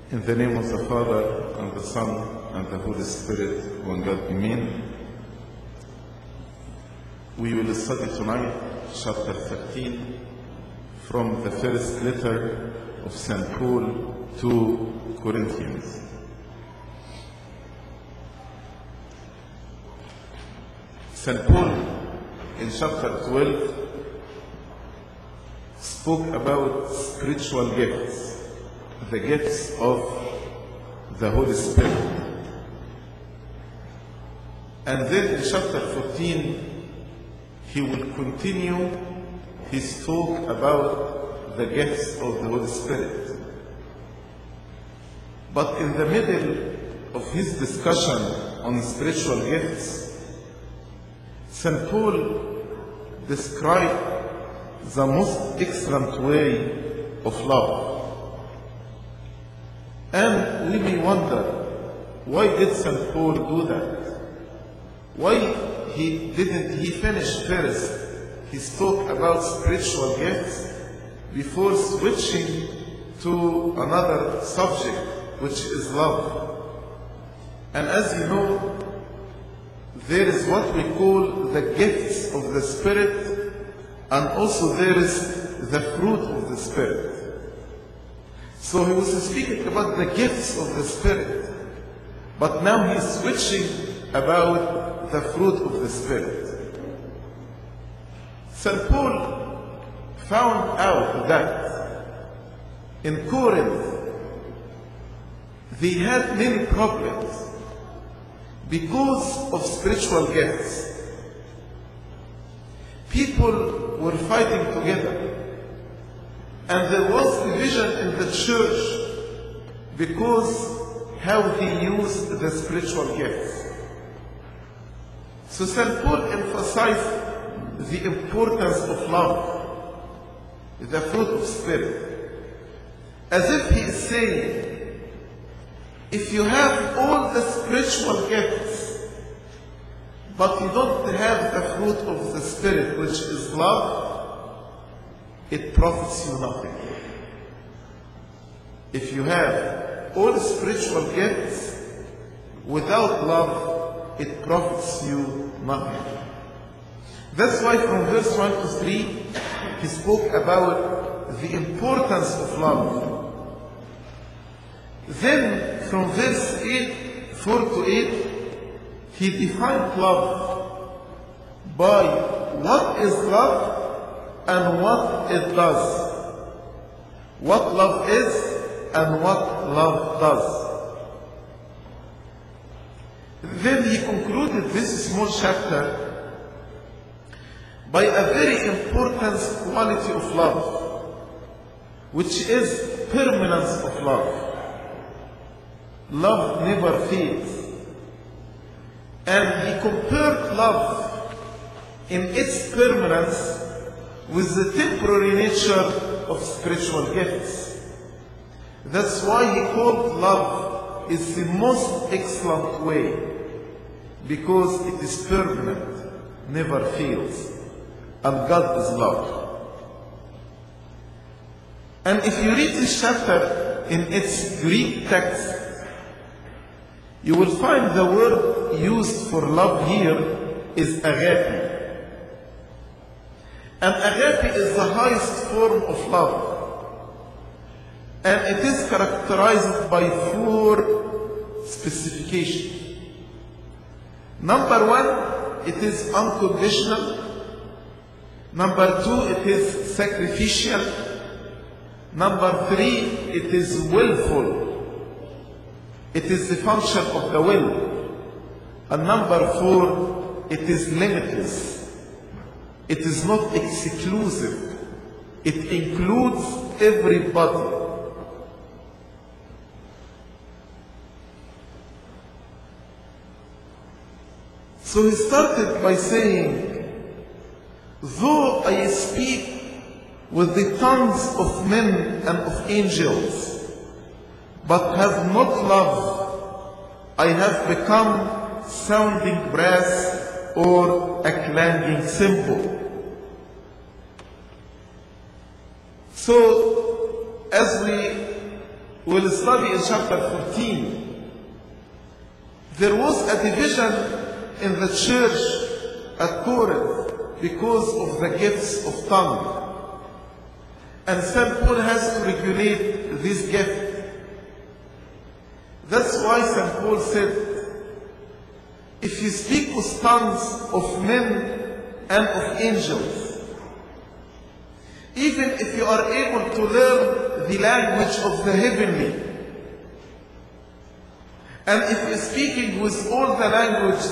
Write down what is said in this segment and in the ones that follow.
In the name of the Father, and the Son, and the Holy Spirit, one God, Amen. We will study tonight chapter 13 from the first letter of St. Paul to Corinthians. St. Paul in chapter 12 spoke about spiritual gifts, the gifts of the Holy Spirit. And then in chapter 14, he will continue his talk about the gifts of the Holy Spirit. But in the middle of his discussion on spiritual gifts, St. Paul described the most excellent way of love. And we may wonder, why did St. Paul do that? Why didn't he finish first his talk about spiritual gifts before switching to another subject, which is love? And as you know, there is what we call the gifts of the Spirit, and also there is the fruit of the Spirit. So he was speaking about the gifts of the Spirit, but now he's switching about the fruit of the Spirit. St. Paul found out that in Corinth they had many problems because of spiritual gifts. People were fighting together, and there was division in the church because how they used the spiritual gifts. So St. Paul emphasized the importance of love, the fruit of Spirit, as if he is saying, if you have all the spiritual gifts, but you don't have the fruit of the Spirit, which is love, it profits you nothing. If you have all spiritual gifts without love, it profits you nothing. That's why from verse 1 to 3, he spoke about the importance of love. Then from verse 4 to 8, he defined love by what is love and what it does. What love is and what love does. Then he concluded this small chapter by a very important quality of love, which is permanence of love. Love never fades. And he compared love in its permanence with the temporary nature of spiritual gifts. That's why he called love is the most excellent way, because it is permanent, never fails, and God is love. And if you read this chapter in its Greek text, you will find the word used for love here is agape. And agape is the highest form of love. And it is characterized by 4 specifications. Number 1, it is unconditional. Number 2, it is sacrificial. Number 3, it is willful. It is the function of the will. And number 4, it is limitless. It is not exclusive. It includes everybody. So he started by saying, though I speak with the tongues of men and of angels, but have not love, I have become sounding brass or a clanging cymbal. So, as we we'll study in chapter 14. There was a division in the church at Corinth because of the gifts of tongue. And St. Paul has to regulate this gift. That's why St. Paul said, if you speak with tongues of men and of angels, even if you are able to learn the language of the heavenly, and if you're speaking with all the language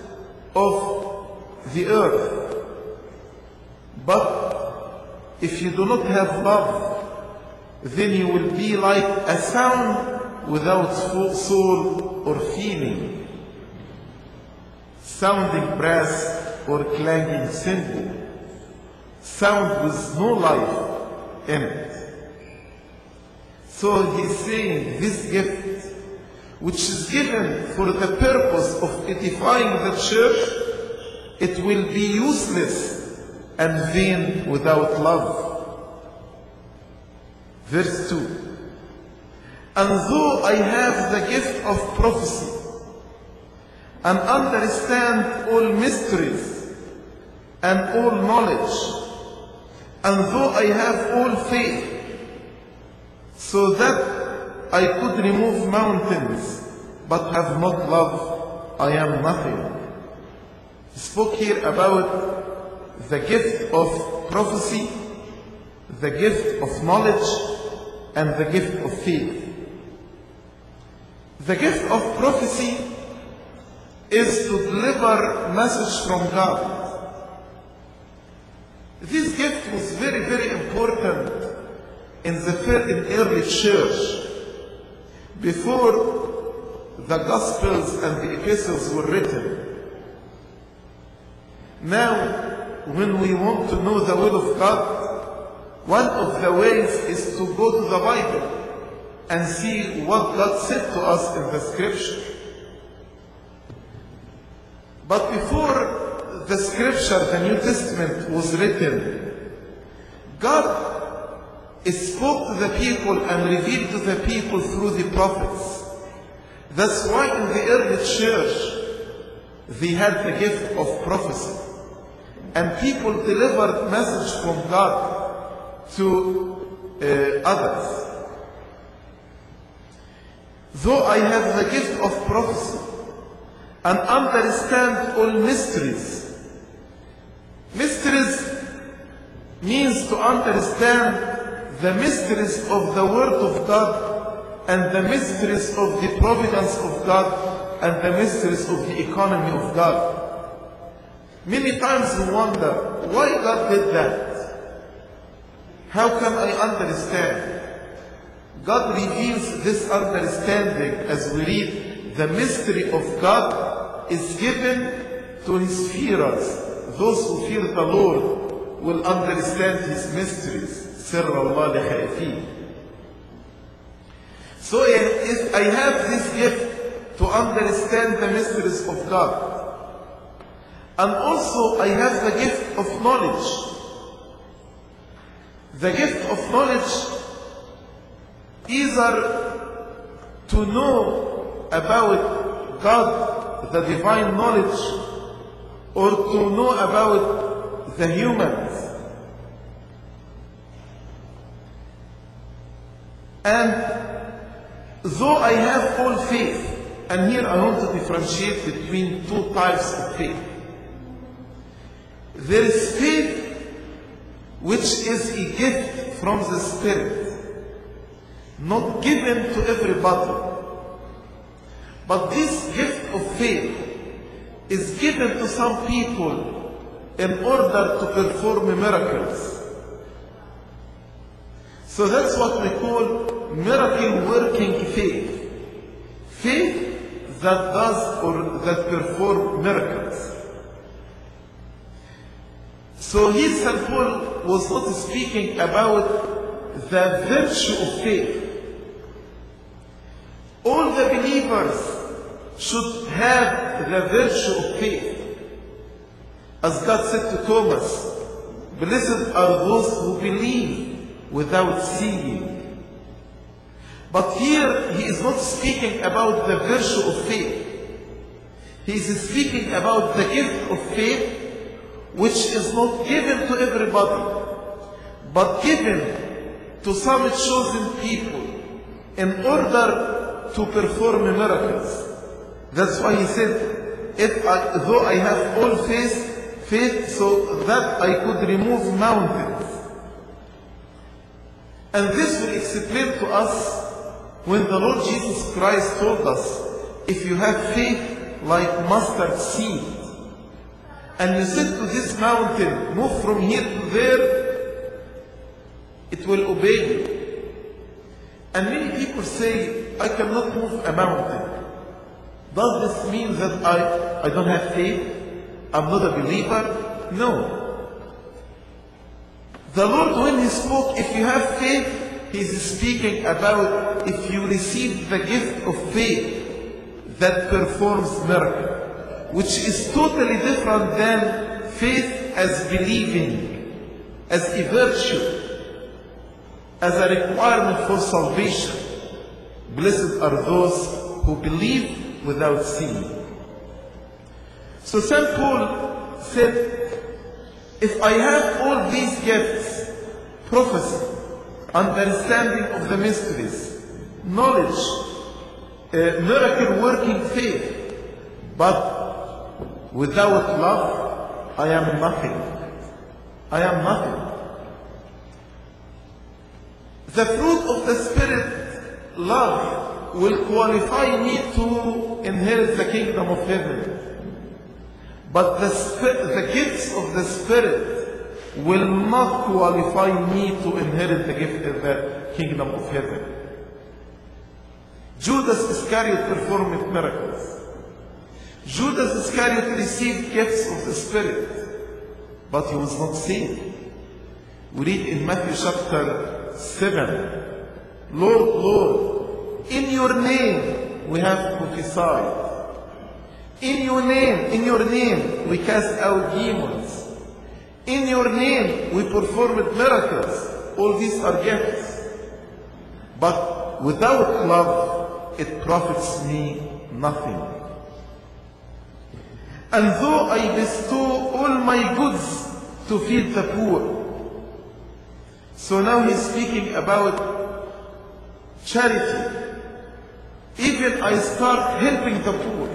of the earth, but if you do not have love, then you will be like a sound without soul or feeling, sounding brass or clanging cymbal, sound with no life in it. So he's saying this gift, which is given for the purpose of edifying the church, it will be useless and vain without love. Verse 2. And though I have the gift of prophecy, and understand all mysteries and all knowledge, and though I have all faith, so that I could remove mountains, but have not love, I am nothing. He spoke here about the gift of prophecy, the gift of knowledge, and the gift of faith. The gift of prophecy is to deliver message from God. This gift was very, very important in the early church. Before the Gospels and the Epistles were written. Now, when we want to know the will of God, one of the ways is to go to the Bible and see what God said to us in the Scripture. But before the Scripture, the New Testament, was written, God spoke to the people and revealed to the people through the prophets. That's why in the early church, they had the gift of prophecy. And people delivered message from God to others. Though I have the gift of prophecy, and understand all mysteries. Mysteries means to understand the mysteries of the Word of God, and the mysteries of the providence of God, and the mysteries of the economy of God. Many times we wonder why God did that. How can I understand? God reveals this understanding as we read. The mystery of God is given to His fearers. Those who fear the Lord will understand His mysteries. سر الله لخائفين. So if I have this gift to understand the mysteries of God, and also I have the gift of knowledge. The gift of knowledge, either to know about God, the divine knowledge, or to know about the humans. And though I have all faith, and here I want to differentiate between two types of faith. There is faith which is a gift from the Spirit, not given to everybody. But this gift of faith is given to some people in order to perform miracles. So that's what we call miracle working faith. Faith that does or that perform miracles. So here St. Paul was not speaking about the virtue of faith. All the believers should have the virtue of faith. As God said to Thomas, blessed are those who believe without seeing. But here he is not speaking about the virtue of faith. He is speaking about the gift of faith, which is not given to everybody, but given to some chosen people in order to perform miracles. That's why he said, though I have all faith so that I could remove mountains. And this will explain to us when the Lord Jesus Christ told us, if you have faith like mustard seed, and you said to this mountain, move from here to there, it will obey you. And many people say, I cannot move a mountain. Does this mean that I don't have faith? I'm not a believer? No. The Lord, when He spoke, if you have faith, He is speaking about if you receive the gift of faith that performs miracle, which is totally different than faith as believing, as a virtue, as a requirement for salvation. Blessed are those who believe without seeing. So St. Paul said, if I have all these gifts, prophecy, understanding of the mysteries, knowledge, miracle-working faith, but without love, I am nothing. I am nothing. The fruit of the Spirit, love, will qualify me to inherit the kingdom of heaven. But the gifts of the Spirit will not qualify me to inherit the gift of the kingdom of heaven. Judas Iscariot performed miracles. Judas Iscariot received gifts of the Spirit, but he was not saved. We read in Matthew chapter 7, Lord, Lord, in your name we have prophesied. In your name we cast out demons. In your name we performed miracles. All these are gifts. But without love, it profits me nothing. And though I bestow all my goods to feed the poor. So now he's speaking about charity. Even I start helping the poor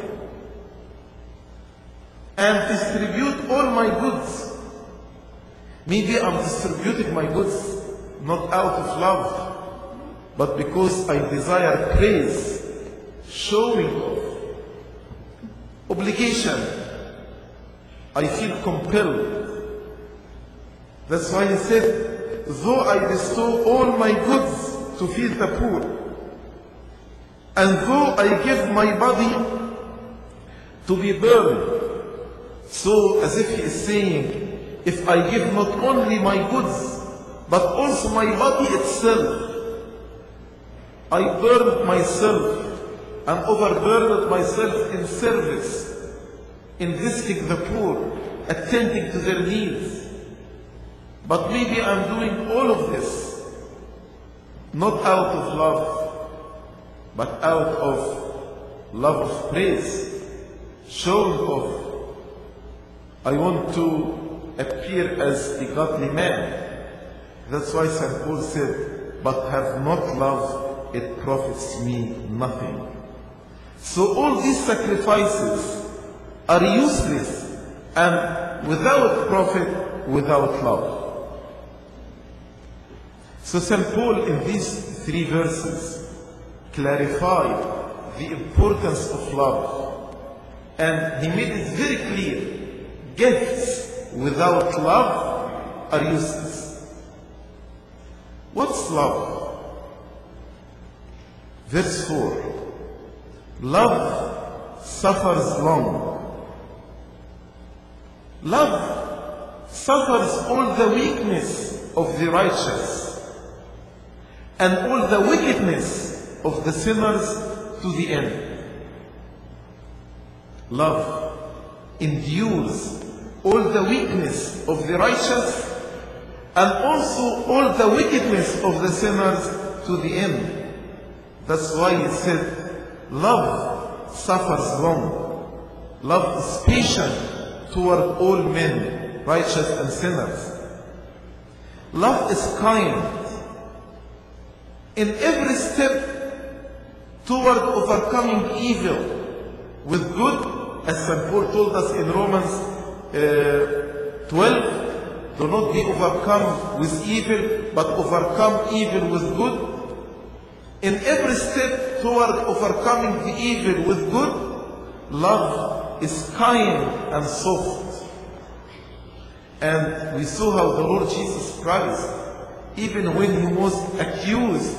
and distribute all my goods. Maybe I'm distributing my goods not out of love, but because I desire praise, showing off, obligation. I feel compelled. That's why he said, though I bestow all my goods to feed the poor, and though I give my body to be burned, so as if he is saying, if I give not only my goods, but also my body itself, I burned myself and overburdened myself in service, in visiting the poor, attending to their needs. But maybe I'm doing all of this, not out of love, but out of love of praise, showing off. I want to appear as a godly man. That's why St. Paul said, but have not love, it profits me nothing. So all these sacrifices are useless and without profit, without love. So St. Paul in these 3 verses clarified the importance of love, and he made it very clear. Gifts without love are useless. What's love? Verse 4. Love suffers long. Love suffers all the weakness of the righteous and all the wickedness of the sinners to the end. Love endures all the weakness of the righteous and also all the wickedness of the sinners to the end. That's why he said, love suffers long. Love is patient toward all men, righteous and sinners. Love is kind. In every step toward overcoming evil with good, as St. Paul told us in Romans 12, do not be overcome with evil, but overcome evil with good. In every step toward overcoming the evil with good, love is kind and soft. And we saw how the Lord Jesus Christ, even when he was accused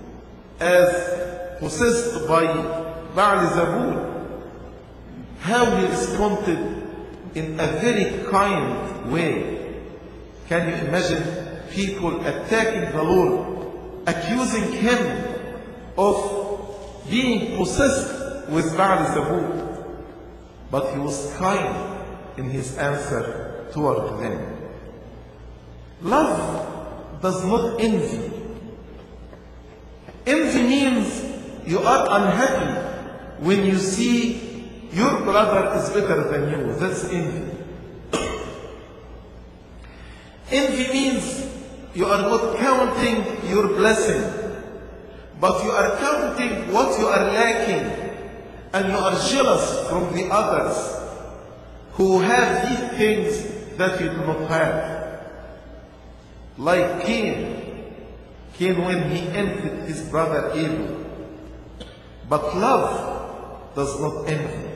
as possessed by Baal Zebul, how he responded in a very kind way. Can you imagine people attacking the Lord, accusing him of being possessed with Baal Zebul? But he was kind in his answer toward them. Love does not envy. Envy means you are unhappy when you see your brother is better than you. That's envy. Envy means you are not counting your blessing, but you are counting what you are lacking, and you are jealous from the others who have these things that you do not have. Like Cain, when he envied his brother Abel. But love does not envy.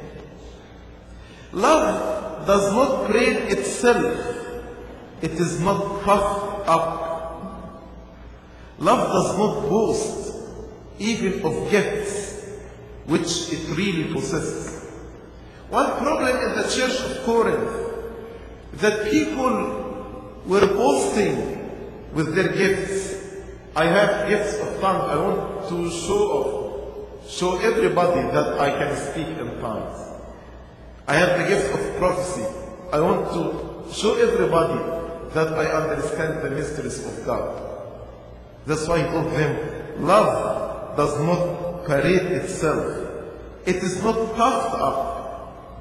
Love does not praise itself. It is not puffed up. Love does not boast, even of gifts, which it really possesses. One problem in the church of Corinth, that people were boasting with their gifts. I have gifts of tongues. I want to show everybody that I can speak in tongues. I have the gift of prophecy. I want to show everybody that I understand the mysteries of God. That's why he told them, love does not parade itself. It is not puffed up.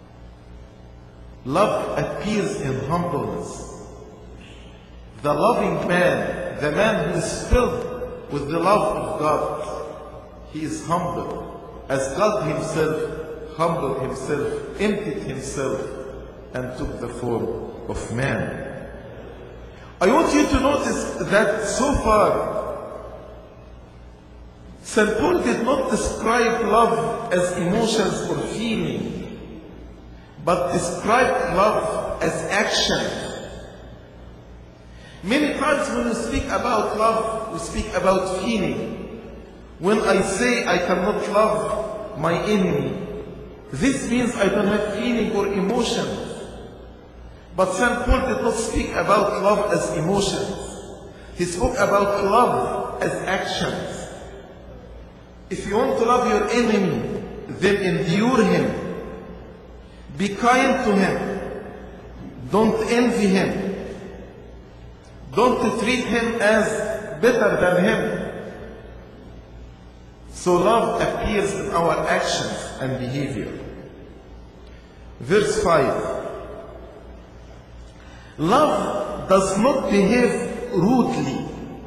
Love appears in humbleness. The loving man, the man who is filled with the love of God, he is humble, as God himself humbled himself, emptied himself, and took the form of man. I want you to notice that so far, St. Paul did not describe love as emotions or feeling, but described love as action. Many times when we speak about love, we speak about feeling. When I say I cannot love my enemy, this means I don't have feeling or emotion. But St. Paul did not speak about love as emotions. He spoke about love as actions. If you want to love your enemy, then endure him. Be kind to him. Don't envy him. Don't treat him as better than him. So love appears in our actions and behavior. Verse 5. Love does not behave rudely.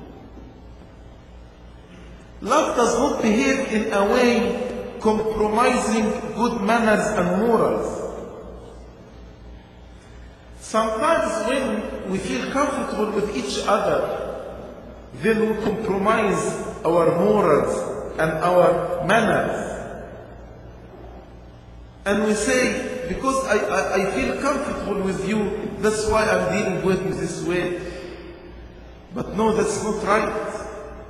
Love does not behave in a way compromising good manners and morals. Sometimes when we feel comfortable with each other, then we compromise our morals and our manners. And we say, because I feel comfortable with you, that's why I'm dealing with you this way. But no, that's not right.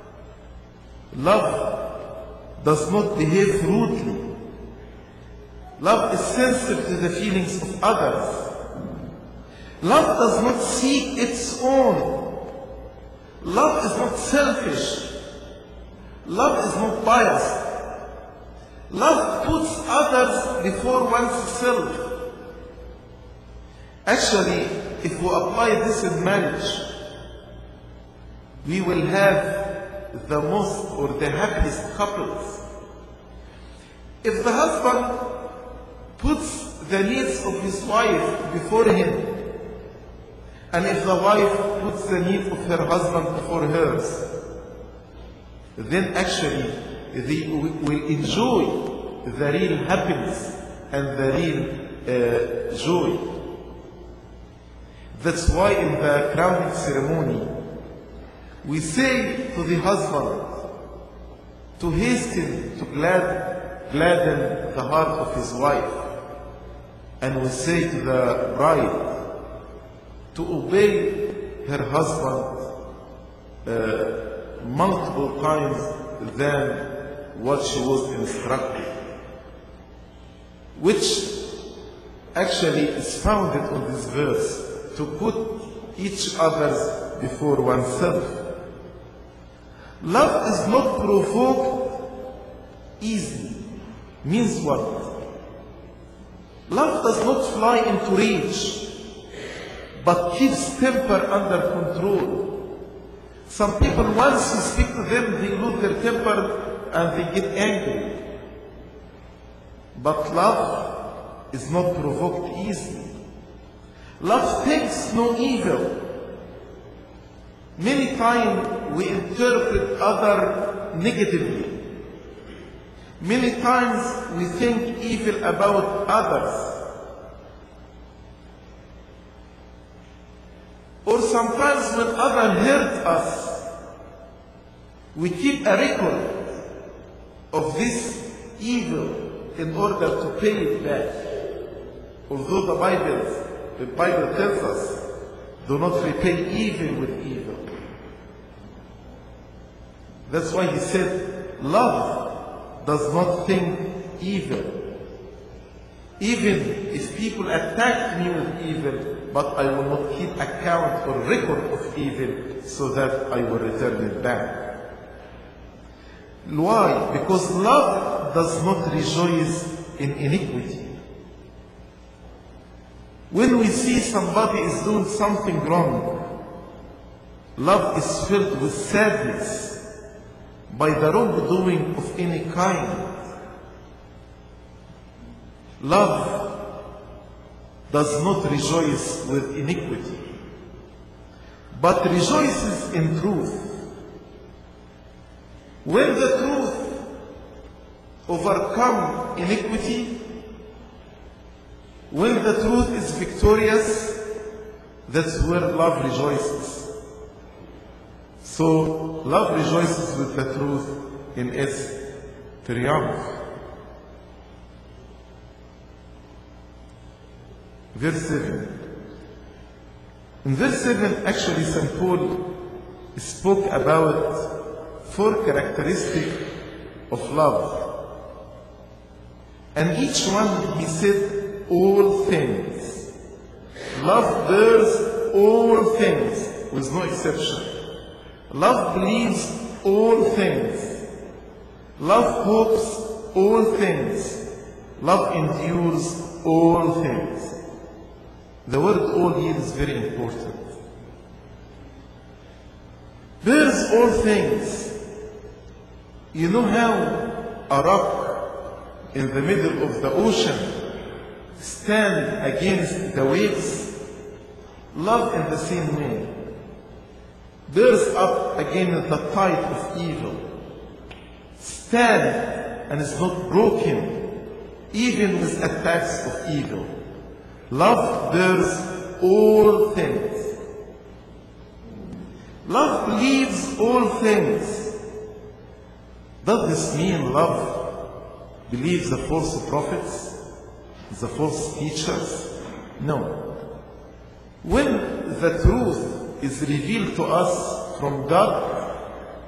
Love does not behave rudely. Love is sensitive to the feelings of others. Love does not seek its own. Love is not selfish. Love is not biased. Love puts others before oneself. Actually, if we apply this in marriage, we will have the most or the happiest couples. If the husband puts the needs of his wife before him, and if the wife puts the needs of her husband before hers, then actually they will enjoy the real happiness and the real joy. That's why in the crowning ceremony, we say to the husband to hasten to gladden the heart of his wife. And we say to the bride to obey her husband multiple times than what she was instructed, which actually is founded on this verse, to put each other before oneself. Love is not provoked easily. Means what? Love does not fly into rage, but keeps temper under control. Some people, once you speak to them, they lose their temper and they get angry. But love is not provoked easily. Love thinks no evil. Many times we interpret others negatively. Many times we think evil about others. Or sometimes when others hurt us, we keep a record of this evil in order to pay it back. Although the Bible tells us, do not repay evil with evil. That's why he said, love does not think evil. Even if people attack me with evil, but I will not keep account or record of evil so that I will return it back. Why? Because love does not rejoice in iniquity. When we see somebody is doing something wrong, love is filled with sadness by the wrongdoing of any kind. Love does not rejoice with iniquity, but rejoices in truth. When the truth overcomes iniquity, when the truth is victorious, that's where love rejoices. So love rejoices with the truth in its triumph. Verse 7. In verse 7, actually St. Paul spoke about 4 characteristics of love. And each one, he said, all things. Love bears all things, with no exception. Love believes all things. Love hopes all things. Love endures all things. The word all here is very important. Bears all things. You know how a rock in the middle of the ocean stands against the waves? Love in the same way bears up against the tide of evil, stand and is not broken even with attacks of evil. Love bears all things. Love believes all things. Does this mean love believes the false prophets, the false teachers? No. When the truth is revealed to us from God,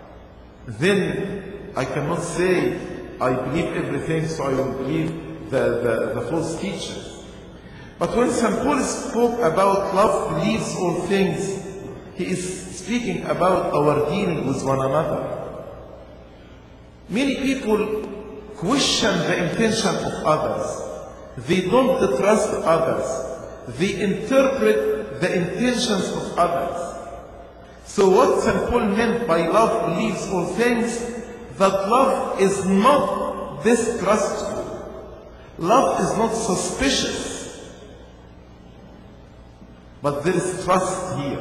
then I cannot say I believe everything, so I will believe the false teachers. But when St. Paul spoke about love believes all things, he is speaking about our dealing with one another. Many people question the intention of others. They don't trust others. They interpret the intentions of others. So what St. Paul meant by love leaves all things, that love is not distrustful. Love is not suspicious. But there is trust here.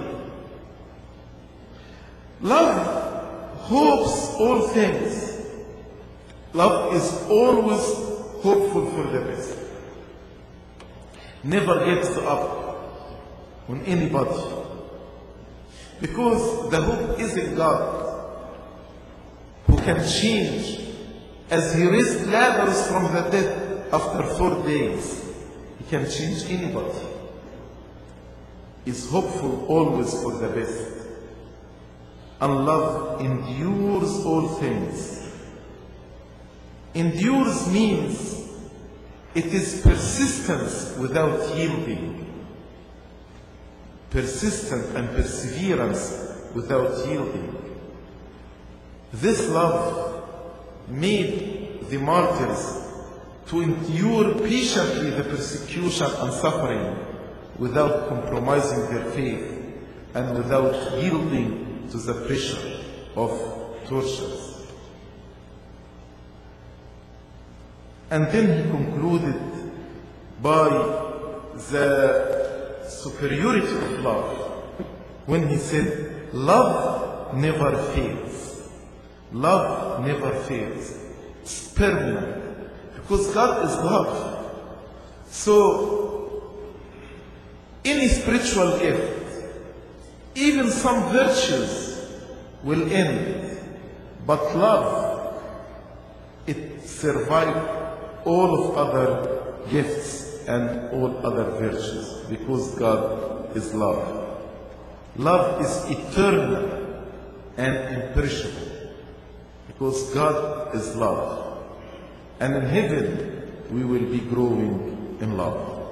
Love hopes all things. Love is always hopeful for the best. Never gives up on anybody. Because the hope is in God, who can change. As he raised Lazarus from the dead after 4 days, he can change anybody. Is hopeful always for the best. And love endures all things. Endures means it is persistence without yielding. Persistent and perseverance without yielding. This love made the martyrs to endure patiently the persecution and suffering without compromising their faith and without yielding to the pressure of tortures. And then he concluded by the superiority of love when he said, love never fails. Love never fails. It's permanent. Because God is love. So, any spiritual gift, even some virtues will end. But love, it survives all of other gifts and all other virtues. Because God is love. Love is eternal and imperishable. Because God is love. And in heaven, we will be growing in love.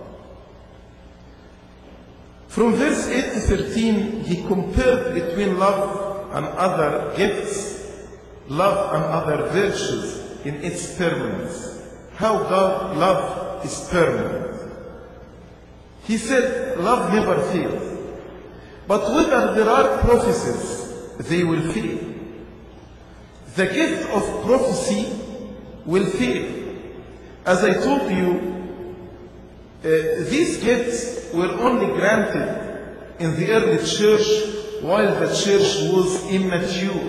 From verse 8 to 13, he compared between love and other gifts, love and other virtues in its permanence. How God love is permanent. He said, love never fails. But whether there are prophecies, they will fail. The gift of prophecy will fail. As I told you, these gifts were only granted in the early church while the church was immature.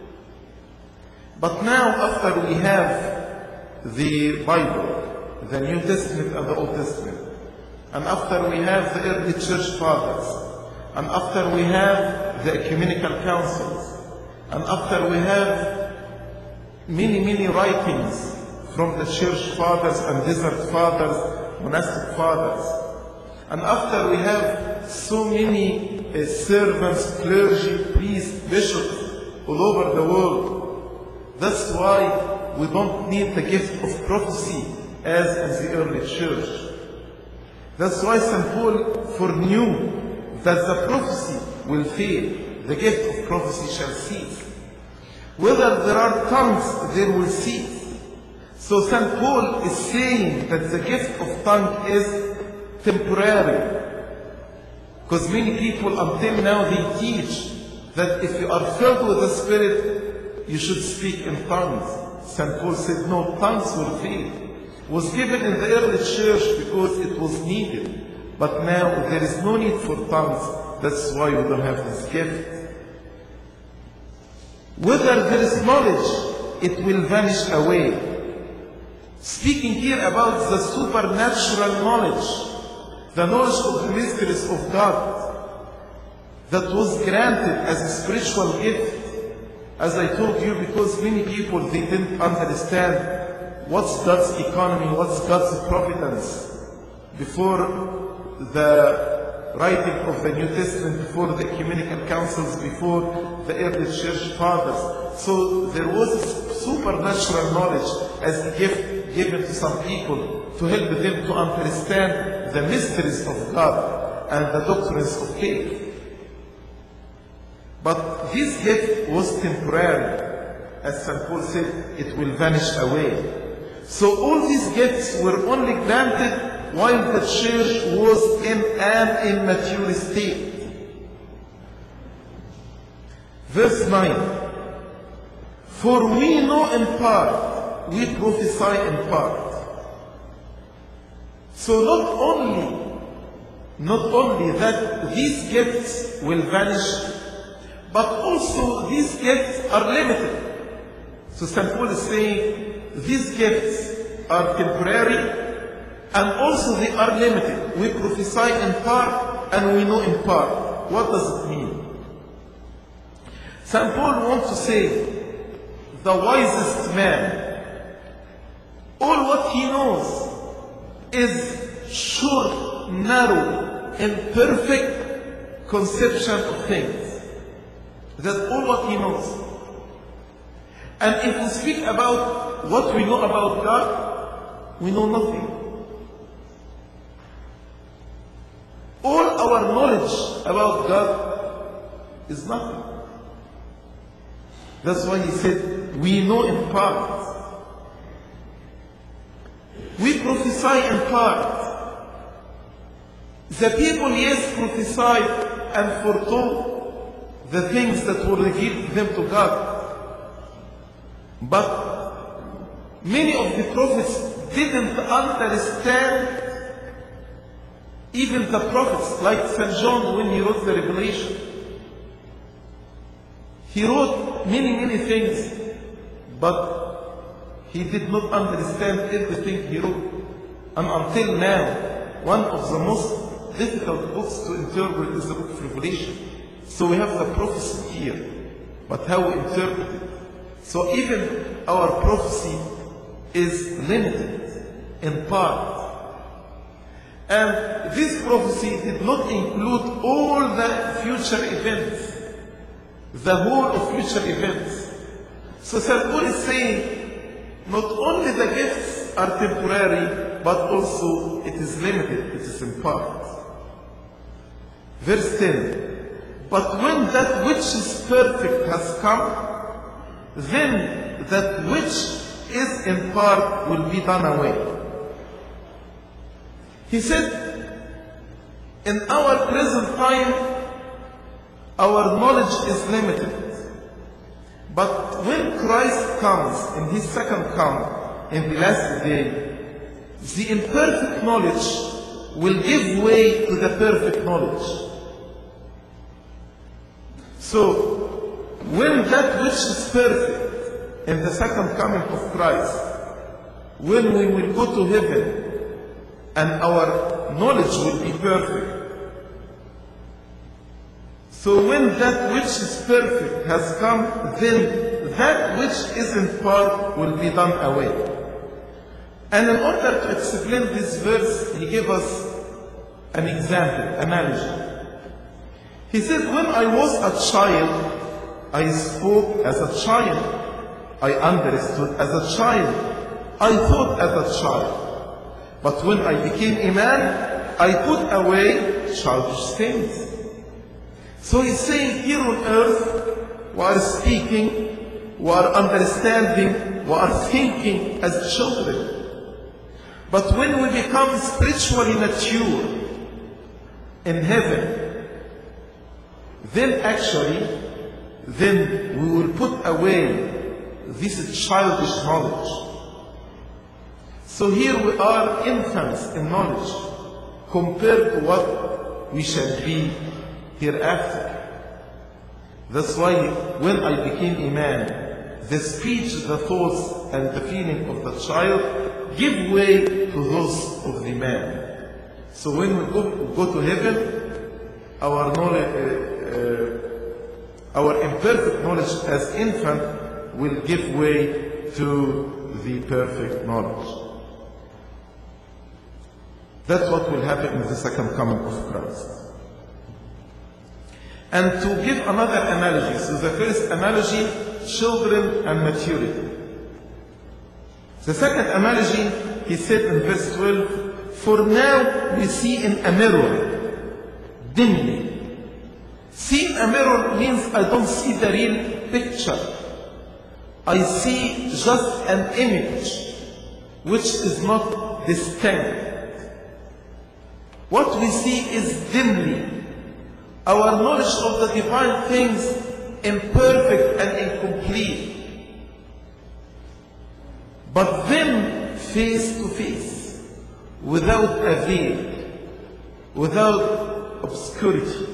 But now, after we have the Bible, the New Testament and the Old Testament, and after we have the early church fathers, and after we have the ecumenical councils, and after we have many writings from the church fathers and desert fathers, monastic fathers. And after we have so many servants, clergy, priests, bishops all over the world, that's why we don't need the gift of prophecy as in the early church. That's why St. Paul foreknew that the prophecy will fail, the gift of prophecy shall cease. Whether there are tongues, they will cease. So St. Paul is saying that the gift of tongue is temporary. Because many people until now they teach that if you are filled with the Spirit, you should speak in tongues. St. Paul said, no, tongues will fail. It was given in the early church because it was needed. But now there is no need for tongues. That's why we don't have this gift. Whether there is knowledge, it will vanish away. Speaking here about the supernatural knowledge, the knowledge of the mysteries of God that was granted as a spiritual gift. As I told you, because many people, they didn't understand what's God's economy, what's God's providence before the writing of the New Testament, before the ecumenical councils, before the early church fathers. So there was supernatural knowledge as a gift given to some people to help them to understand the mysteries of God and the doctrines of faith. But this gift was temporary. As St. Paul said, it will vanish away. So all these gifts were only granted while the church was in an immature state. Verse 9. For we know in part, we prophesy in part. So not only that these gifts will vanish, but also these gifts are limited. So St. Paul is saying these gifts are temporary and also they are limited. We prophesy in part and we know in part. What does it mean? St. Paul wants to say the wisest man, all what he knows is short, narrow, and perfect conception of things. That's all what he knows. And if we speak about what we know about God, we know nothing. All our knowledge about God is nothing. That's why he said, we know in part. We prophesy in part. The people, yes, prophesied and foretold the things that were revealed them to God. But many of the prophets didn't understand, even the prophets, like St. John when he wrote the Revelation. He wrote many things, but he did not understand everything he wrote. And until now, one of the most difficult books to interpret is the book of Revelation. So we have the prophecy here, but how we interpret it. So even our prophecy is limited in part. And this prophecy did not include all the future events, the whole of future events. So St. Paul is saying, not only the gifts are temporary, but also it is limited, it is in part. Verse 10, but when that which is perfect has come, then that which is in part will be done away. He said, in our present time, our knowledge is limited. But when Christ comes in his second coming, in the last day, the imperfect knowledge will give way to the perfect knowledge. So, when that which is perfect in the second coming of Christ, when we will go to heaven and our knowledge will be perfect. So when that which is perfect has come, then that which is in part will be done away. And in order to explain this verse, he gave us an example, analogy. He said, when I was a child, I spoke as a child. I understood as a child. I thought as a child. But when I became a man, I put away childish things. So he's saying here on earth, we are speaking, we are understanding, we are thinking as children. But when we become spiritually mature in heaven, then we will put away this childish knowledge. So here we are infants in knowledge compared to what we shall be hereafter. That's why when I became a man, the speech, the thoughts, and the feeling of the child give way to those of the man. So when we go to heaven, our knowledge, our imperfect knowledge as infant will give way to the perfect knowledge. That's what will happen in the second coming of Christ. And to give another analogy, so the first analogy, children and maturity. The second analogy, he said in verse 12, for now we see in a mirror, dimly. See in a mirror means I don't see the real picture. I see just an image which is not distinct. What we see is dimly. Our knowledge of the divine things imperfect and incomplete. But then, face to face, without a veil, without obscurity,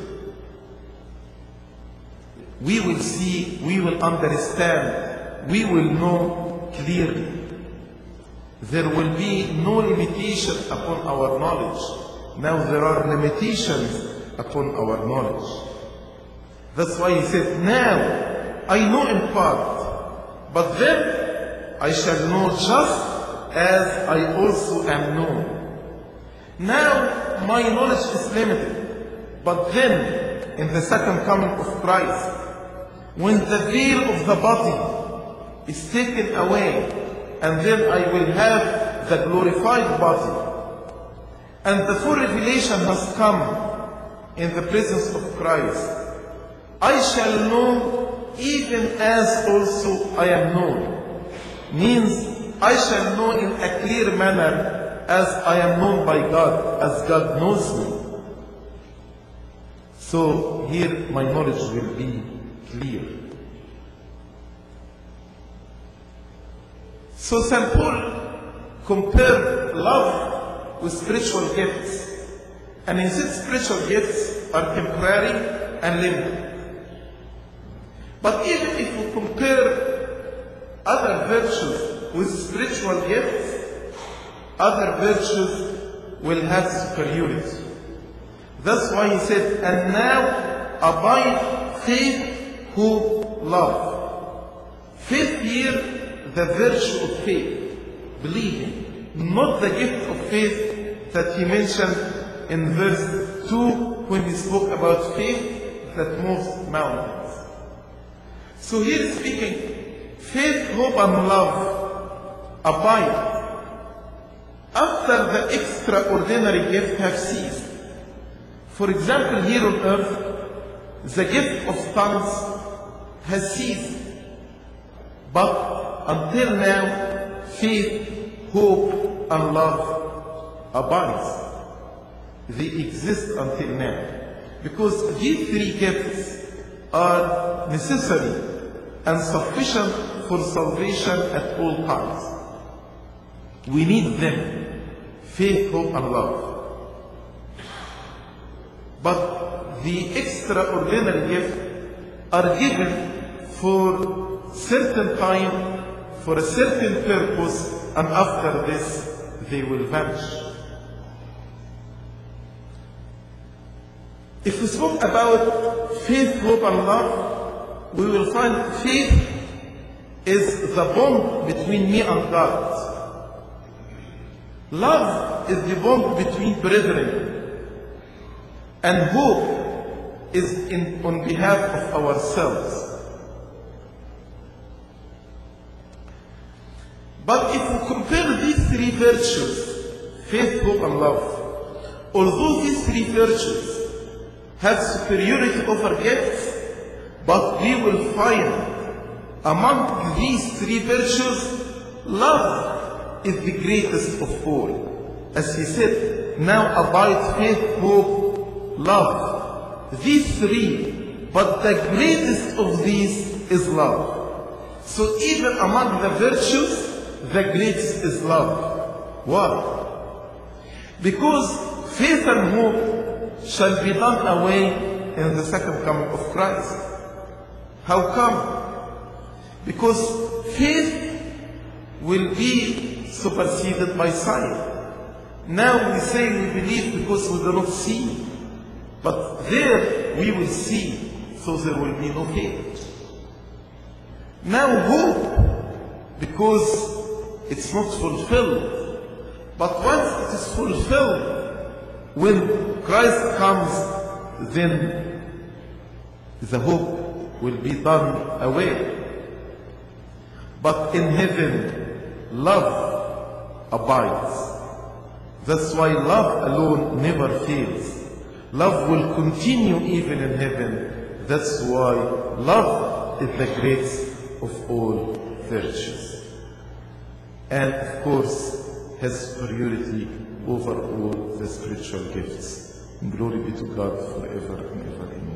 we will see, we will understand, we will know clearly. There will be no limitation upon our knowledge. Now there are limitations upon our knowledge. That's why he said, now I know in part, but then I shall know just as I also am known. Now my knowledge is limited, but then in the second coming of Christ, when the veil of the body is taken away, and then I will have the glorified body, and the full revelation has come in the presence of Christ, I shall know even as also I am known. Means I shall know in a clear manner as I am known by God, as God knows me. So here my knowledge will be clear. So St. Paul compared love with spiritual gifts. And he said spiritual gifts are temporary and limited. But even if we compare other virtues with spiritual gifts, other virtues will have superiority. That's why he said, and now abide faith, hope, love. Faith here, the virtue of faith, believing, not the gift of faith that he mentioned in verse 2 when he spoke about faith that moves mountains. So here speaking, faith, hope, and love abide after the extraordinary gift have ceased. For example, here on earth, the gift of tongues has ceased. But until now, faith, hope, and love abides. They exist until now. Because these three gifts are necessary and sufficient for salvation at all times. We need them, faith, hope, and love. But the extraordinary gifts are given for certain time, for a certain purpose, and after this they will vanish. If we spoke about faith, hope, and love, we will find faith is the bond between me and God. Love is the bond between brethren. And hope is on behalf of ourselves. But if we compare these three virtues, faith, hope, and love, although these three virtues have superiority over gifts, but we will find among these three virtues, love is the greatest of all. As he said, now abide faith, hope, love. These three, but the greatest of these is love. So even among the virtues, the greatest is love. Why? Because faith and hope shall be done away in the second coming of Christ. How come? Because faith will be superseded by sight. Now we say we believe because we do not see. But there we will see, so there will be no faith. Now hope, because it's not fulfilled. But once it is fulfilled, when Christ comes, then the hope will be done away. But in heaven, love abides. That's why love alone never fails. Love will continue even in heaven. That's why love is the greatest of all virtues. And of course, has superiority over all the spiritual gifts. And glory be to God forever and ever. Amen.